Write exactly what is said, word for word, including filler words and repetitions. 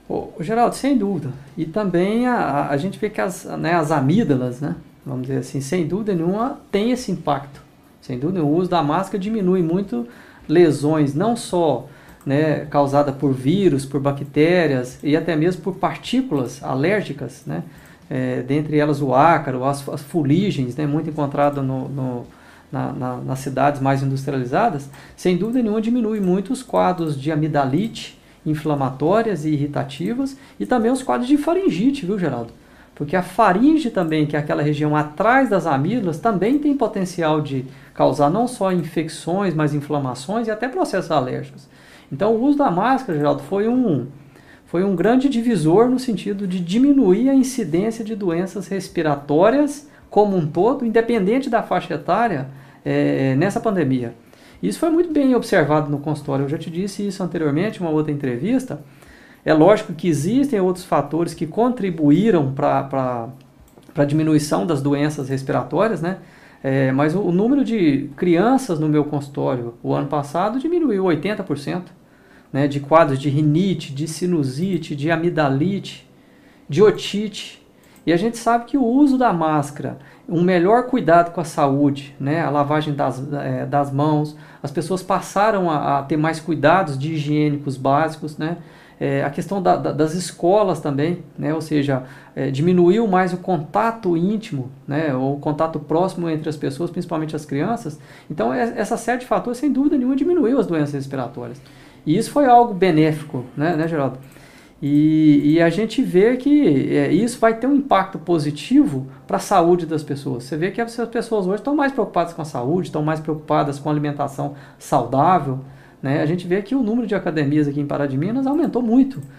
Ô, ô, Geraldo, sem dúvida. E também a, a- a gente vê que as, né, as amígdalas, né, vamos dizer assim, sem dúvida nenhuma, tem esse impacto. Sem dúvida, o uso da máscara diminui muito lesões, não só, né, causada por vírus, por bactérias e até mesmo por partículas alérgicas, né, é, dentre elas o ácaro, as, as fuligens, né, muito encontrado no, no- na- na- nas cidades mais industrializadas, sem dúvida nenhuma diminui muito os quadros de amidalite inflamatórias e irritativas e também os quadros de faringite, viu, Geraldo? Porque a faringe também, que é aquela região atrás das amígdalas, também tem potencial de causar não só infecções, mas inflamações e até processos alérgicos. Então, o uso da máscara, Geraldo, foi um, foi um grande divisor no sentido de diminuir a incidência de doenças respiratórias como um todo, independente da faixa etária, é, nessa pandemia. Isso foi muito bem observado no consultório. Eu já te disse isso anteriormente em uma outra entrevista. É lógico que existem outros fatores que contribuíram para a diminuição das doenças respiratórias, né? É, mas o, o número de crianças no meu consultório o ano passado diminuiu oitenta por cento, né, de quadros de rinite, de sinusite, de amidalite, de otite. E a gente sabe que o uso da máscara, um melhor cuidado com a saúde, né, a lavagem das, é, das mãos, as pessoas passaram a, a ter mais cuidados de higiênicos básicos, né, é, a questão da, da, das escolas também, né, ou seja, é, diminuiu mais o contato íntimo, né, ou o contato próximo entre as pessoas, principalmente as crianças. Então, essa série de fatores, sem dúvida nenhuma, diminuiu as doenças respiratórias. E isso foi algo benéfico, né, né Geraldo? E, e a gente vê que é, isso vai ter um impacto positivo para a saúde das pessoas. Você vê que as pessoas hoje estão mais preocupadas com a saúde, estão mais preocupadas com a alimentação saudável, né? A gente vê que o número de academias aqui em Pará de Minas aumentou muito.